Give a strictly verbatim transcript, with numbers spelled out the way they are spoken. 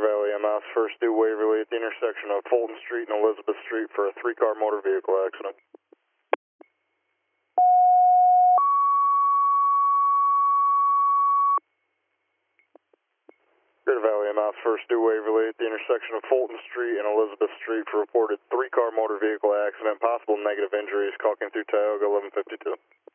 Valley M S, first due Waverly at the intersection of Fulton Street and Elizabeth Street for a three-car motor vehicle accident. Greater Valley M S, first due Waverly at the intersection of Fulton Street and Elizabeth Street for reported three-car motor vehicle accident, possible negative injuries, calling through Tioga eleven fifty-two.